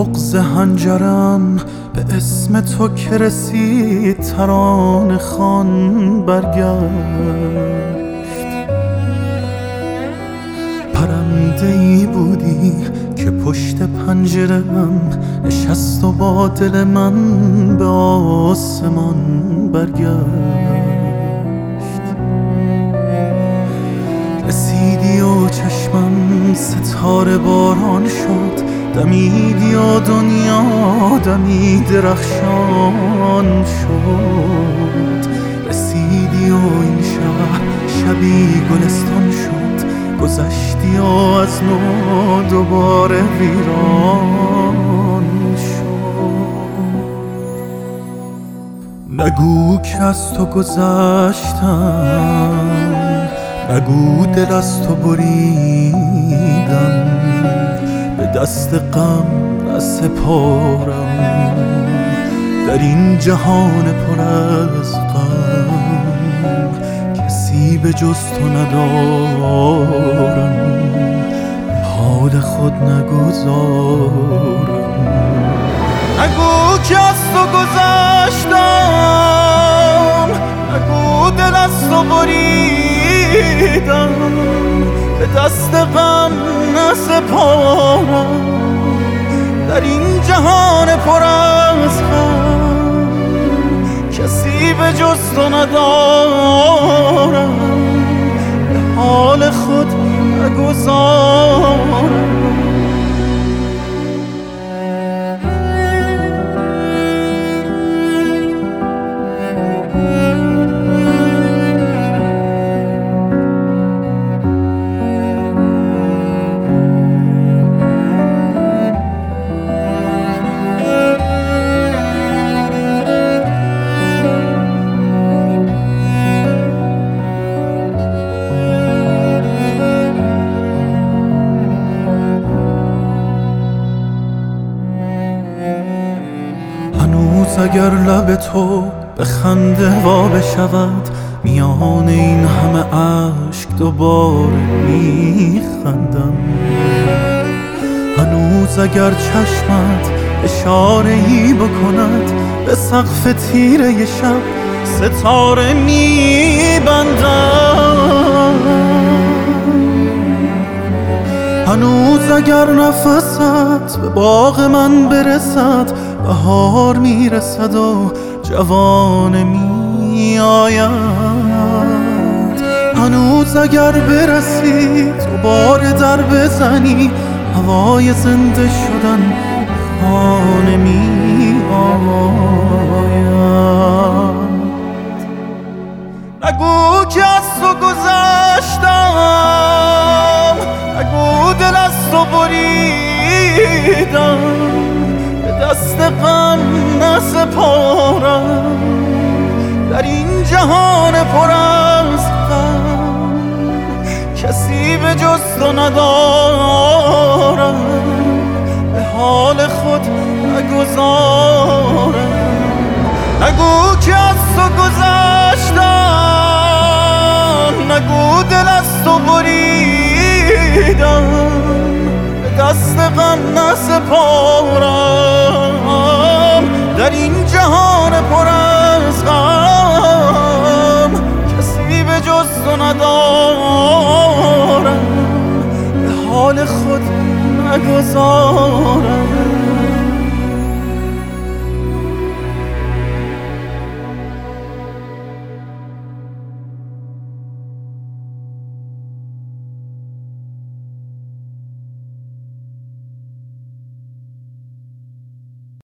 بغض هنجرم به اسم تو که رسید ترانه خوان برگشت. پرنده ای بودی که پشت پنجره‌ام نشست و با دل من به آسمان برگشت. رسیدی و چشمم ستاره باران شد، دمیدی و دنیا دمی درخشان شد. رسیدی و این شهر شبی گلستان شد، گذشتی و از نو دوباره ویران شد. نگو که از تو گذشتم، نگو دل از تو بریدم، به دست غم نسپارم در این جهان پر از غم. کسی به جز تو ندارم، به حال خود نگذارم. نگو که از تو گذشتم، نگو دل از تو بریدم، به دست غم نسپارم در این جهان پر از غم. کسی به جز تو ندارم، به حال خود نگذارم. اگر لب تو به خنده وا بشود، میان این همه اشک دوباره میخندم. هنوز اگر چشمت اشاره‌ای بکند، به سقف تیره شب ستاره میبندم. هنوز اگر نفست به باغ من برسد، بهار میرسد و جوان میآید. هنوز اگر برسی دوباره در بزنی، هوای زنده شدن خانه میآید. نگو که از تو گذشتم، نگو دل از تو بریدم، به دست غم نسپارم در این جهان پر از غم. کسی به جز تو ندارم، به حال خود نگذارم. نگو که از تو گذشتم، نگو دل از تو بریدم، به دست غم نسپارم در این جهان پر از غم. کسی به جز تو ندارم، به حال خود نگذارم.